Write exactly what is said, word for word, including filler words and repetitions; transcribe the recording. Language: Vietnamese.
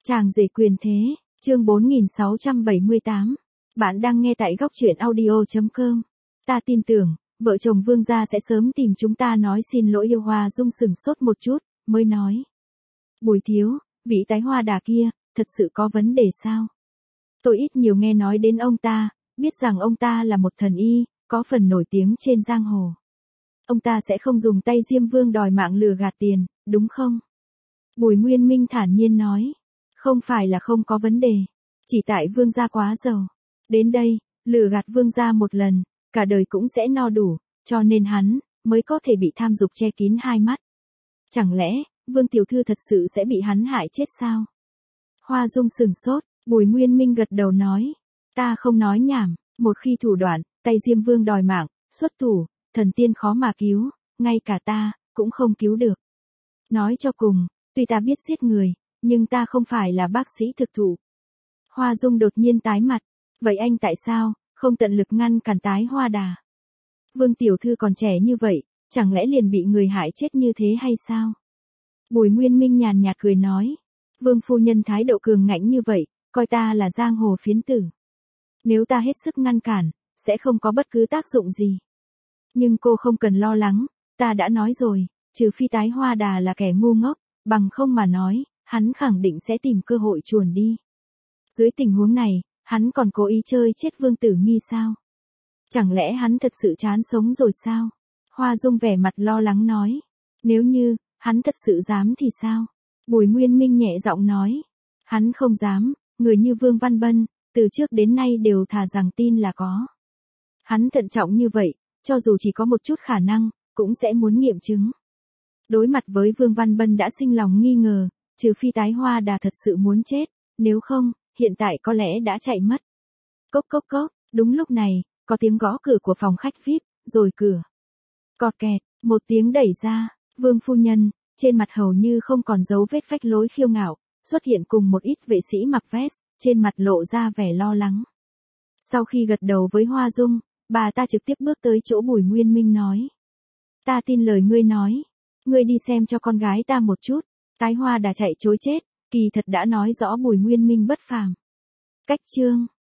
Chàng rể quyền thế, chương bốn nghìn sáu trăm bảy mươi tám. Bạn đang nghe tại góc truyện audio chấm com. Ta tin tưởng, vợ chồng Vương gia sẽ sớm tìm chúng ta nói xin lỗi. Yêu Hoa Dung sửng sốt một chút, mới nói. Bùi thiếu, vị tái hoa đà kia, thật sự có vấn đề sao? Tôi ít nhiều nghe nói đến ông ta, biết rằng ông ta là một thần y, có phần nổi tiếng trên giang hồ. Ông ta sẽ không dùng tay Diêm Vương đòi mạng lừa gạt tiền, đúng không? Bùi Nguyên Minh thản nhiên nói. Không phải là không có vấn đề, chỉ tại Vương gia quá giàu. Đến đây, lừa gạt Vương gia một lần, cả đời cũng sẽ no đủ, cho nên hắn mới có thể bị tham dục che kín hai mắt. Chẳng lẽ, Vương tiểu thư thật sự sẽ bị hắn hại chết sao? Hoa Dung sửng sốt, Bùi Nguyên Minh gật đầu nói. Ta không nói nhảm, một khi thủ đoạn, tay Diêm Vương đòi mạng, xuất thủ, thần tiên khó mà cứu, ngay cả ta, cũng không cứu được. Nói cho cùng, tuy ta biết giết người, nhưng ta không phải là bác sĩ thực thụ. Hoa Dung đột nhiên tái mặt. Vậy anh tại sao, không tận lực ngăn cản tái hoa đà? Vương tiểu thư còn trẻ như vậy, chẳng lẽ liền bị người hại chết như thế hay sao? Bùi Nguyên Minh nhàn nhạt cười nói. Vương phu nhân thái độ cường ngãnh như vậy, coi ta là giang hồ phiến tử. Nếu ta hết sức ngăn cản, sẽ không có bất cứ tác dụng gì. Nhưng cô không cần lo lắng, ta đã nói rồi, trừ phi tái hoa đà là kẻ ngu ngốc, bằng không mà nói, hắn khẳng định sẽ tìm cơ hội chuồn đi. Dưới tình huống này, hắn còn cố ý chơi chết Vương Tử Nghi sao? Chẳng lẽ hắn thật sự chán sống rồi sao? Hoa Dung vẻ mặt lo lắng nói. Nếu như, hắn thật sự dám thì sao? Bùi Nguyên Minh nhẹ giọng nói. Hắn không dám, người như Vương Văn Bân, từ trước đến nay đều thà rằng tin là có. Hắn thận trọng như vậy, cho dù chỉ có một chút khả năng, cũng sẽ muốn nghiệm chứng. Đối mặt với Vương Văn Bân đã sinh lòng nghi ngờ, trừ phi tái hoa đà thật sự muốn chết, nếu không, hiện tại có lẽ đã chạy mất. Cốc cốc cốc, đúng lúc này, có tiếng gõ cửa của phòng khách vi ai pi, rồi cửa. Cọt kẹt, một tiếng đẩy ra, Vương phu nhân, trên mặt hầu như không còn dấu vết phách lối khiêu ngạo, xuất hiện cùng một ít vệ sĩ mặc vest, trên mặt lộ ra vẻ lo lắng. Sau khi gật đầu với Hoa Dung, bà ta trực tiếp bước tới chỗ Bùi Nguyên Minh nói. Ta tin lời ngươi nói, ngươi đi xem cho con gái ta một chút, tái hoa đà chạy chối chết, kỳ thật đã nói rõ Bùi Nguyên Minh bất phàm. Cách chương